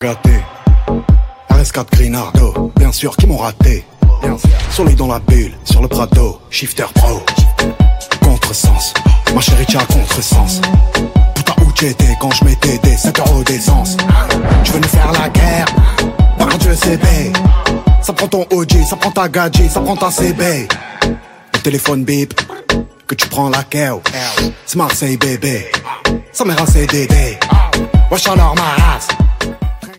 Gâté, RS4 Grinardo, bien sûr qui m'ont raté. Solide dans la bulle, sur le Prado, shifter pro. Contresens, ma chérie t'as contresens. Putain où t'étais quand je mettais des 7 euros d'essence. Tu veux nous faire la guerre, par Dieu CB. Ça prend ton OG, ça prend ta gadget, ça prend ta CB. Le téléphone bip, que tu prends la KO. C'est Marseille bébé, ça m'est un CDD. Wesh alors ma race,